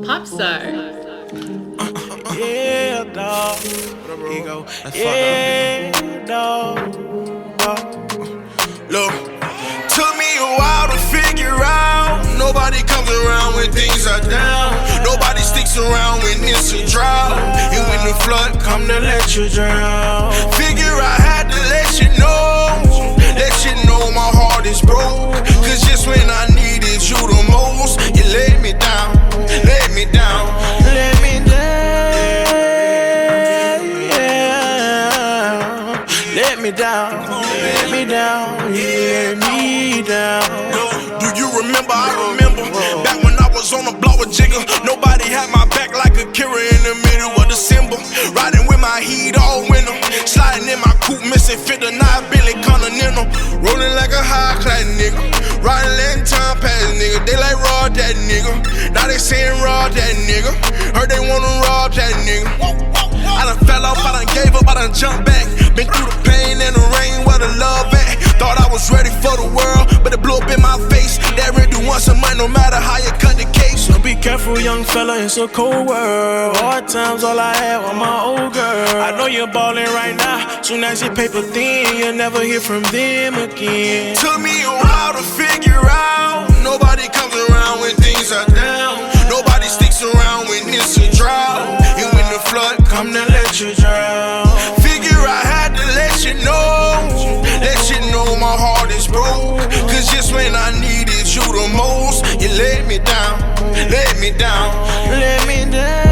Popstar. Yeah, dog. Ego. Yeah, dog. Look, took me a while to figure out. Nobody comes around when things are down. Nobody sticks around when it's a drought. And when the flood come to let you drown. Figure I had to let you know. Let you know my heart is broke. Cause just when I needed you the most, you let me down. Let me down. Let me down. Yeah. Let me down. Let me down. You let me down. Do you remember? I remember. Back when I was on the block with Jigga. Nobody had my back like Akira in the middle of December. Riding with my heat all winter. Sliding in my coupe, missing fit the 9 Billy Continental. Rolling like a high class nigga. Riding letting time pass nigga. They like raw that nigga. Now they saying raw that nigga. Heard they wanna rob that nigga. I done fell off, I done gave up, I done jumped back. Been through the pain and the rain, where the love at. Thought I was ready for the world, but it blew up in my face. That really once a month, no matter how you cut the case. So be careful, young fella, it's a cold world. Hard times, all I had was my old girl. I know you're ballin' right now. Soon as your paper thin, you'll never hear from them again. Took me a while to figure out. Nobody comes around when things are down. Nobody sticks around when it's a drought. And when the flood come to let you drown. Figure I had to let you know. Let you know my heart is broke. Cause just when I needed you the most, you let me down. Let me down. Let me down.